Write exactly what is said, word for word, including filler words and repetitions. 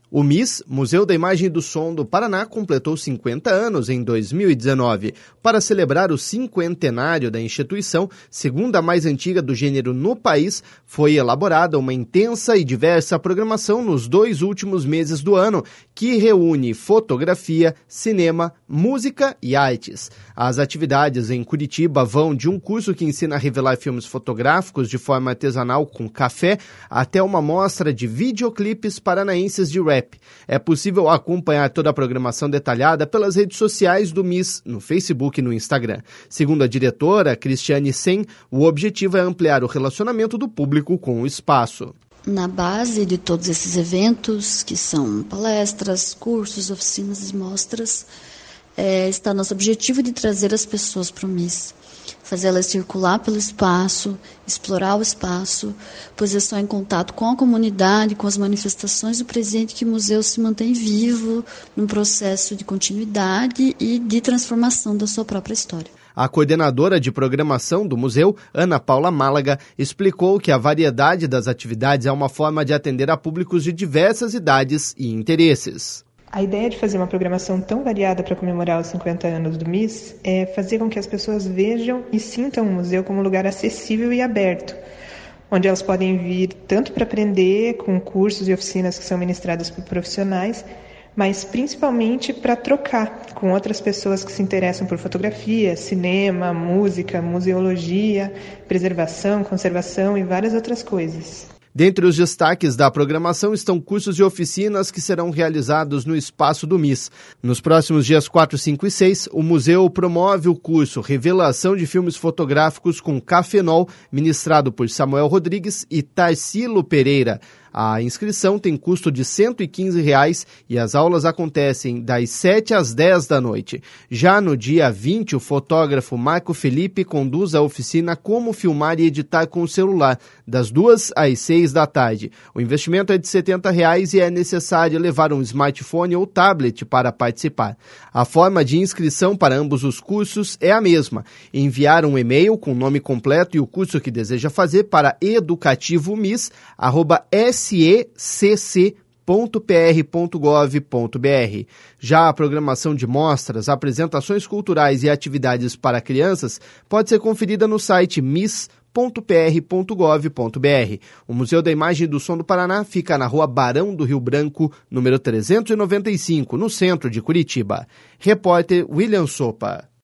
O M I S, Museu da Imagem e do Som do Paraná, completou cinquenta anos em dois mil e dezenove. Para celebrar o cinquentenário da instituição, segunda mais antiga do gênero no país, foi elaborada uma intensa e diversa programação nos dois últimos meses do ano, que reúne fotografia, cinema, música e artes. As atividades em Curitiba vão de um curso que ensina a revelar filmes fotográficos de forma artesanal com café, até uma mostra de videoclipes paranaenses de rap. É possível acompanhar toda a programação detalhada pelas redes sociais do M I S, no Facebook e no Instagram. Segundo a diretora, Cristiane Sen, o objetivo é ampliar o relacionamento do público com o espaço. Na base de todos esses eventos, que são palestras, cursos, oficinas e mostras, é, está nosso objetivo de trazer as pessoas para o M I S. Fazê-las circular pelo espaço, explorar o espaço, pois é só em contato com a comunidade, com as manifestações do presente que o museu se mantém vivo num processo de continuidade e de transformação da sua própria história. A coordenadora de programação do museu, Ana Paula Málaga, explicou que a variedade das atividades é uma forma de atender a públicos de diversas idades e interesses. A ideia de fazer uma programação tão variada para comemorar os cinquenta anos do M I S é fazer com que as pessoas vejam e sintam o museu como um lugar acessível e aberto, onde elas podem vir tanto para aprender com cursos e oficinas que são ministradas por profissionais, mas principalmente para trocar com outras pessoas que se interessam por fotografia, cinema, música, museologia, preservação, conservação e várias outras coisas. Dentre os destaques da programação estão cursos e oficinas que serão realizados no espaço do M I S. Nos próximos dias quatro, cinco e seis, o museu promove o curso Revelação de Filmes Fotográficos com Cafenol, ministrado por Samuel Rodrigues e Tarsilo Pereira. A inscrição tem custo de cento e quinze reais e as aulas acontecem das sete às dez da noite. Já no dia vinte, o fotógrafo Marco Felipe conduz a oficina Como Filmar e Editar com o Celular, das duas às seis da tarde. O investimento é de setenta reais e é necessário levar um smartphone ou tablet para participar. A forma de inscrição para ambos os cursos é a mesma: enviar um e-mail com o nome completo e o curso que deseja fazer para educativomis arroba secc ponto p r ponto gov ponto b r. Já a programação de mostras, apresentações culturais e atividades para crianças pode ser conferida no site mis ponto p r ponto gov ponto b r. O Museu da Imagem e do Som do Paraná fica na Rua Barão do Rio Branco, número trezentos e noventa e cinco, no centro de Curitiba. Repórter William Sopa.